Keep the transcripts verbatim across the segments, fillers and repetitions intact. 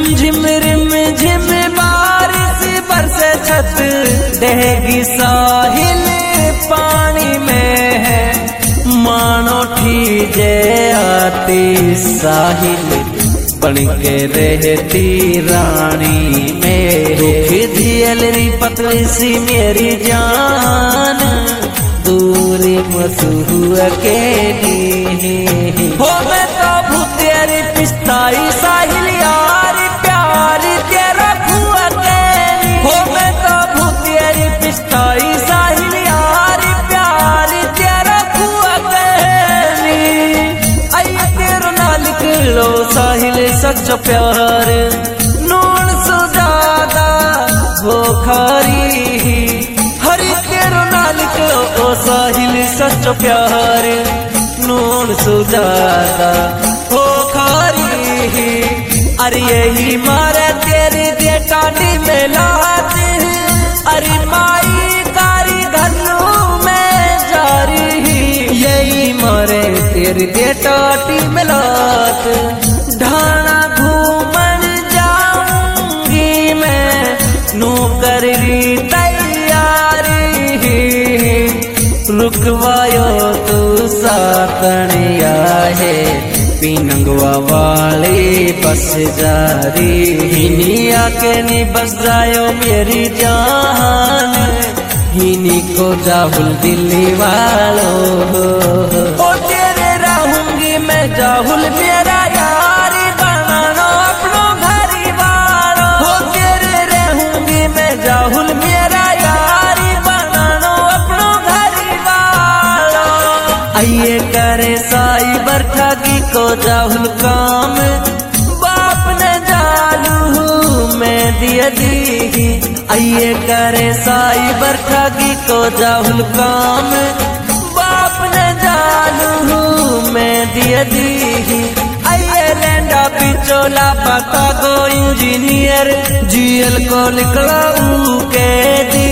झिम रिम झिम बारिश बरसे छत देगी साहिल पानी में है। मानो ठीजे आती साहिल बन के रहती रानी में। दुखी झेलरी पतली सी मेरी जान दूरी मसहू अकेली हो। मैं तो भूतेरी पिस्ताई साहिल यार प्यार तेरा हुआ अकेली हो। मैं तो भूतेरी पिस्ताई साहिल यार प्यार तेरा हुआ अकेली। आई तेरो ना लिख लो साहिल सच्चा प्यार नून सुजादा वो खारी। हरी तेरो ना लिख लो साहिल सच्चा प्यार नून सुजादा हो खारी। अरे यही मारे तेरी बेटानी में लात अरे माई कारी घरों में जारी। यही मारे तेरी बेटाटी में लात ढाना घूमन जाऊंगी मैं नौकरी तैयारी। रुकवायो तू सातनिया है पीनंगवा वाले बस जारी। हिनी आके नी बस जायो मेरी जान हिनी को जाहुल दिल्ली वालो ओ तेरे रहूंगी मैं जाहुल मेरा यार बनानो अपनो घरी वालो। हो तेरे रहूंगी मैं जाहुल मेरा यार बनानो अपनो घरी वालो। आइए करे साई बरठागी को जाहुल काम बाप ने जालू मैं दिया दी। आइए करे साई बरठागी को जाहुल काम बाप ने जालू मैं दिया दी। आइए लेंडा पिचोला पका गो इंजीनियर जीएल को निकला के दी।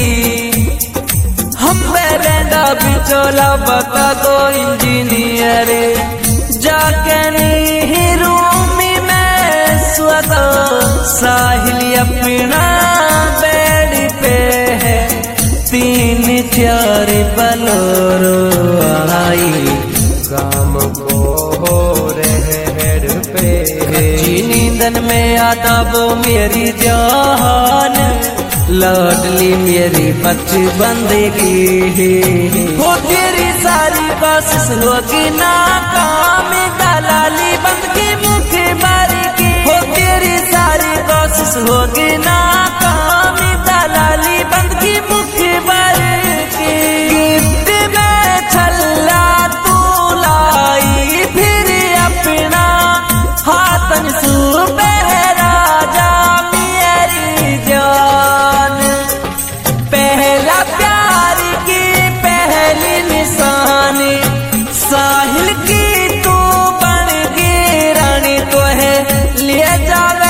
हम लेंडा पिचोला पका गो इंजीनियर जाके नहीं रूमी में स्वतो साहिल अपना बेड पे है। तीन चार बलोरो आई काम को हो रेड पे जी नींदन में आता वो मेरी जान लाडली मेरी बच्ची बंदेगी हो। तेरी सारी कोशिश होगी नाकाम दलाली बंदगी मुखी बारी की हो। तेरी सारी कोशिश होगी नाकाम दलाली बंदगी मुखी बारी की। गिफ्ट में छल्ला तू लाई फिर अपना हाथन सू पहरा जा मेरी जान। पहला प्यार की पहली निशानी साहिल की तू बन गई रानी तो है ले जावे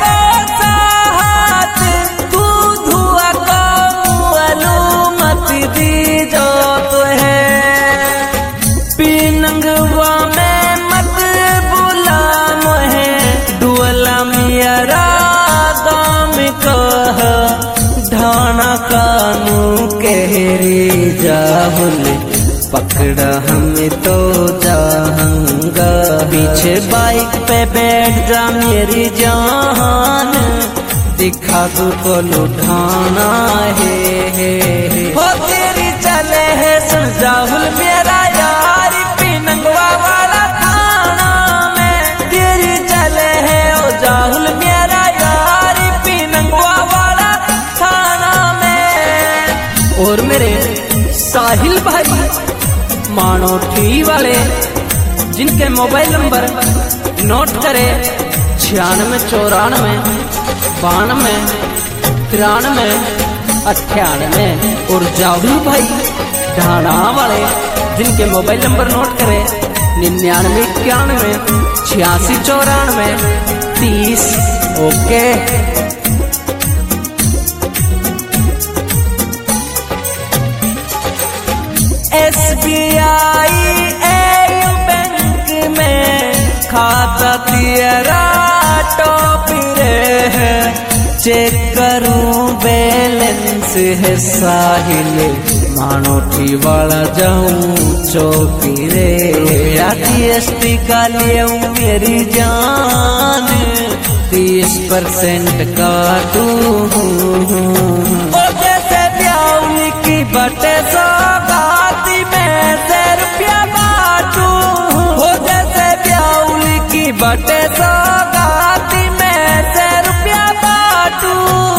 साहत तू धुआ को मुअलू मत दी जो तो है। पीनंगवा में मत बुला मोहे डुअला मेरा दाम कह ढाना कानू कहरी जाहुल पकड़ा हमें तो जाऊंगा। पीछे बाइक पे बैठ जा मेरी जान दिखा तू को लुटाना है, है, है। हो तेरी चले है सुन जाहुल मेरा यार पीनंगवा वाला थाना में। तेरी चले है ओ जाहुल मेरा यार पीनंगवा वाला थाना में। और मेरे साहिल भाई मानोठी वाले जिनके मोबाइल नंबर नोट करे छियानवे चौरानवे बानवे तिरानवे अट्ठानवे। और जाहुल भाई ढाणा वाले जिनके मोबाइल नंबर नोट करे निन्यानवे इक्यानवे छियासी चौरानवे तीस। Okay S B I bank में खाता तेरा टॉप चेक करूं बैलेंस है साहिल मानोठी वाला जाऊं चौकी रे जीएसटी का लिए मेरी जान तीस परसेंट काटू जैसे ब्याउली की बटे सौगाती में से रुपया बाटू हो जैसे ब्याउली की बटे सौगाती में से रुपया बाटू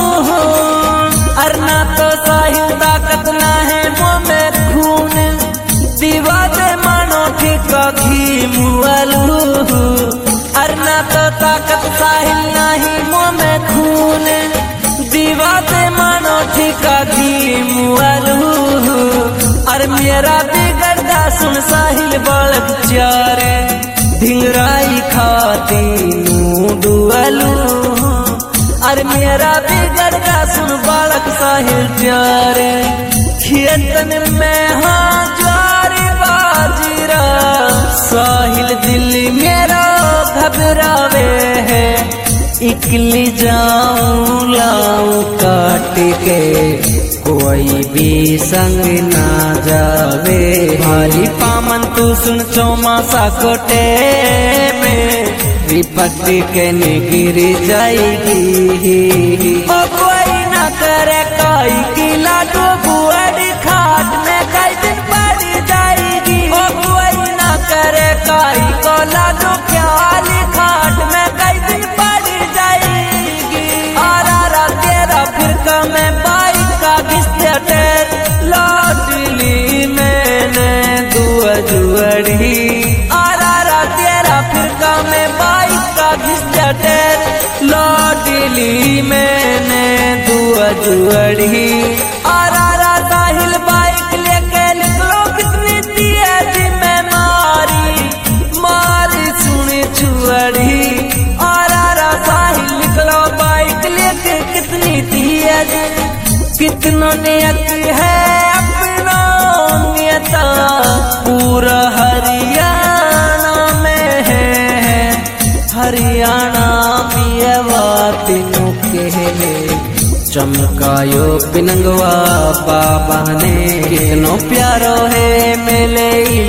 अरना तो साहिल ताकत ना है मुँह में खून दीवा दे मानो ठिका घी मुआलू अरना तो ताकत साहिल नहीं मुँह में खून दीवा दे मानो ठिका घी मुआलू अर मेरा बिगड़दा सुन साहिल बालक चारे ढिंगराई खाती नू डुअलू अरे मेरा बिगड़दा सुन बालक साहिल प्यारे खेतन में हाँ ज्वारी बाजीरा साहिल दिल मेरा घबरावे है इकली जाऊं लाऊं काट के कोई भी संग ना जावे भाली पामन तू सुन चौमासा कोटे में विपट के गिर जाएगी ओ कोई ना करे कोई की लाडो बुआड़ी खाट में कई दिन पड़ जाएगी ओ कोई ना करे कोई को लाडो प्याली खाट में कई दिन पड़ जाएगी आरा रा तेरा फिर में बाइक का घिसटे लौटली मैंने दुआ जुअड़ी आरा रा तेरा फिर में बाइक का घिसटे लौटली मैंने दुआ जुअड़ी आरा रा साहिल बाइक लेके निकलो कितनी तेज में मारी मारी सुनी छुअड़ी आरा रा साहिल निकलो बाइक लेके कितनी तेज कितनों नियत है अपना नियता पूरा हरियाणा में है हरियाणा पियवा तीनों कहले चमकायो पिनंगवा बाबा ने कितनो प्यारो है मेले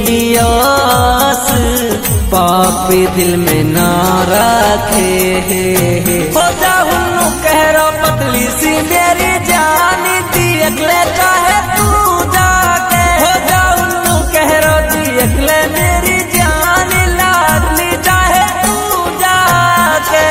इलियास पापी दिल में ना रखे हो जाऊं कह रो पतली सी मेरी जान दी अगले चाहे तू जाके हो जाऊं कह रो दी अगले मेरी जान लाडली चाहे तू जाके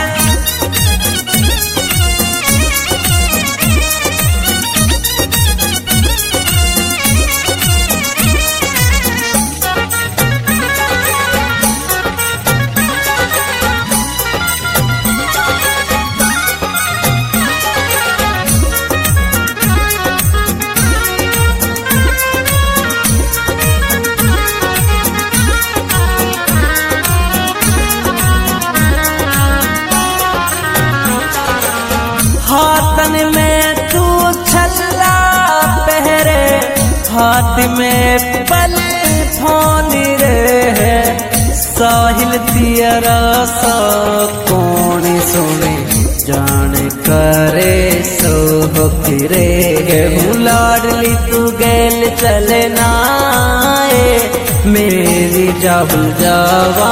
हाथन में तू छल्ला पहरे हाथ में पल फोन रे साहिल तियरा सा कौन सुने जान करे सो फिरे लाडली तू गेल चले नाए मेरी जब जावा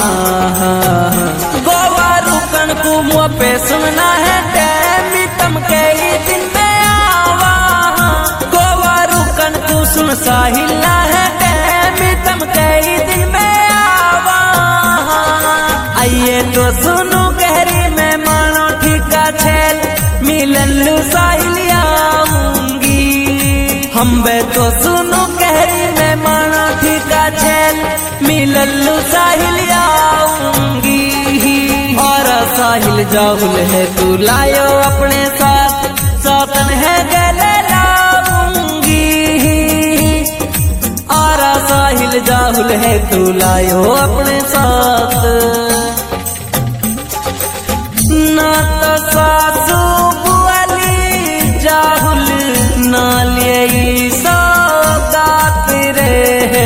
गोवा रुकन को मुँह पे सुनना है तम के दिन में आवा गोवा रुकन तू सुन साहिला है तम के दिन में आवा आइए तो सुनो गहरी में मानो ठीका छेल मिलन लू साहिलिया आऊंगी हम बे तो सुनो गहरी में मानो ठीका छेल मिलन लू साहिलिया आऊंगी और साहिल जाहुल है तू लायो अपने साथ सातन है गले लाऊंगी और साहिल जाहुल है तू लायो अपने साथ ना तो सासू बुआली जाहुल ना लिए सौगात रे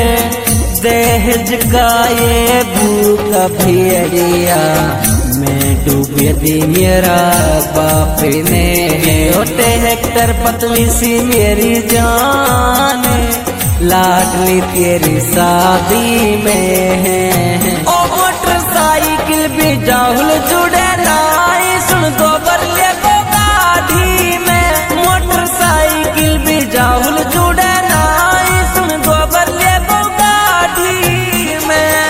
दहेज का ये भूखा भेड़िया मैं डूब दे दी मेरा बाप ने, छोटे हेक्टर पतली सी मेरी जान, लाडली तेरी शादी में है। ओ मोटरसाइकिल भी जाहुल जुड़े लाई, सुन गोबर ले को गाड़ी में, मोटरसाइकिल भी जाहुल जुड़े लाई, सुन गोबर ले को गाड़ी में।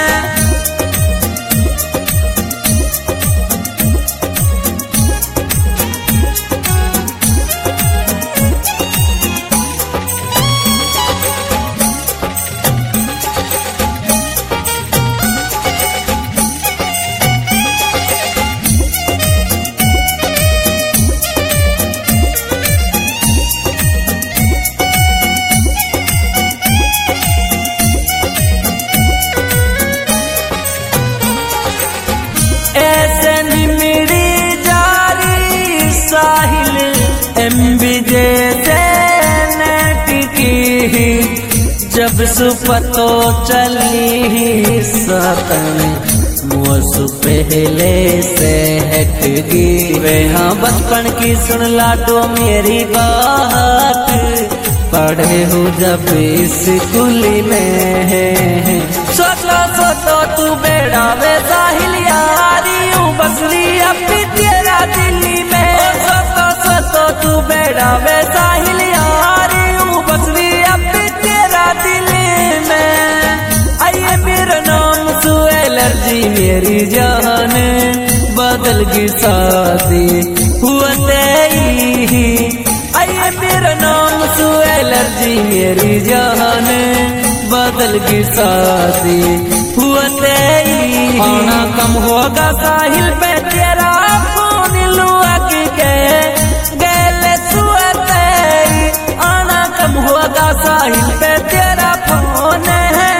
ऐसे निमिड़ी जारी साहिल एमबी जैसे नेट की, जब सुपतो चली सतन मुझ पहले से हट गई। वे हाँ बचपन की सुन लाडो मेरी बात, पढ़े हो जब स्कूल में, सोचो सोचो तू बेड़ा वे साहिल यारी, हूँ बसली अपनी तेरा दिल्ली में। सोचो सोचो तू बेड़ा वे साहिल यारी, हूँ बसली अपनी तेरा दिल्ली में। आइए मेरा नाम सुएलर जी मेरी जान, बदल की शादी हुआ तेरी। आइए मेरा नाम सुएलर जी मेरी जान, बदल की शादी हुआ तेरी। आना कम होगा साहिल पे तेरा फोन लुआ की के गले सुआ तेरी, आना कम होगा साहिल पे तेरा फोन है।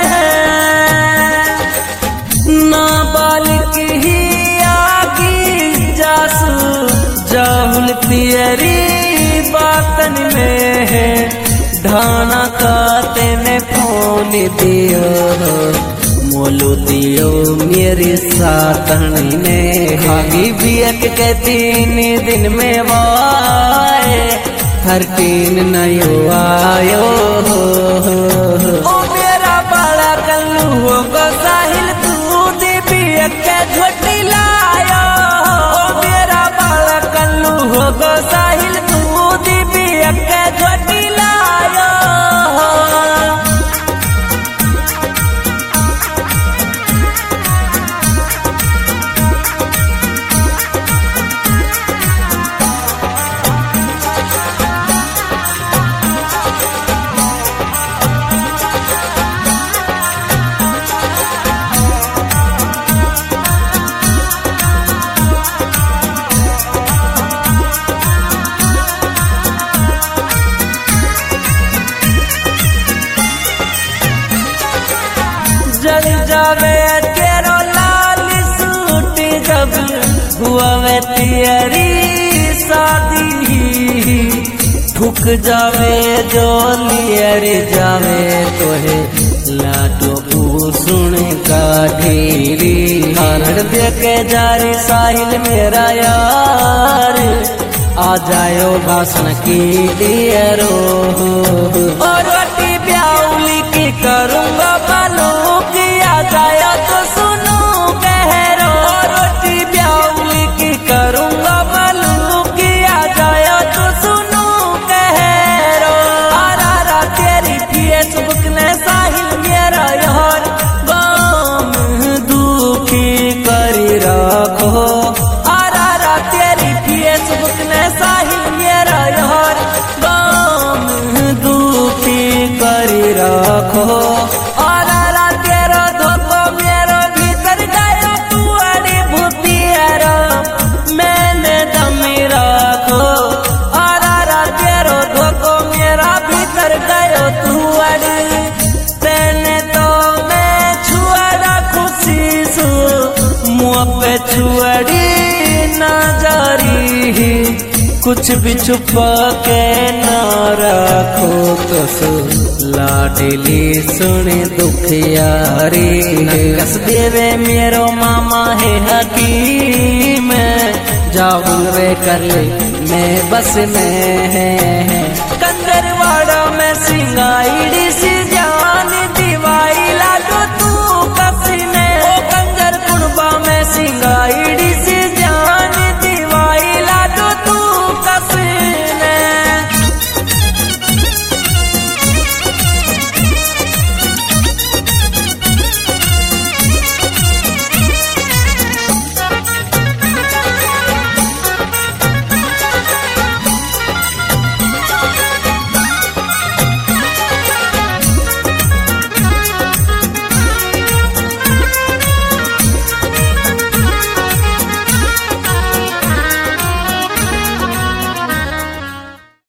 नाबालिग ही आगी जासू जाहुल तेरी बातन में है, ढाना काते में फोन दियो, मोलू दियो मेरी सातनी ने। हागी बियक के तीन दिन में वाए, हर तीन नयो आयो। ओ मेरा बड़ा कल्लू होगा साहिल दूध बियक के झोटी लायो, ओ मेरा बड़ा कल्लू होगा साहिल दूध बियक के झोटी लायो। जल जावे तेरो लाल सूट, जब हुआ वे तेरी शादी, ठुक जावे जो लियर जावे तोहे लाडो भूषण का ढेरी। कारण देखे जारी साहिल मेरा यार, आ जायो भाषण की दियरो, और रोटी ब्याउली की करूँगा बालू की, आ जाया तो सुनो कहरो, और रोटी ब्याउली की करूँगा बालू की, आ जाया तो सुनो कहरो। आरा तेरी फेसबुक ने साहिल मेरा यार, गाम दुखी करी रखो। आरा तेरी फेसबुक ने साहिल मेरा यार, गाम दुखी करी रखो। आरा तेरा धोखो मेरो भीतर गया तू अड़ी भूतियारा, मैंने दमी रखो। आरा तेरो धोखो मेरा भीतर गयो तू अड़ी, तेने तो मैं छुआड़ा खुशी सु, मुँह पे छुआड़ी ना जारी, कुछ भी छुपा के ना रखो। तो लाडली सुने दुखियारी, कस देवे मेरो मामा है हकीम, राहुल रे कर ले मैं बस में है कंजरवाड़ा में सिंगाई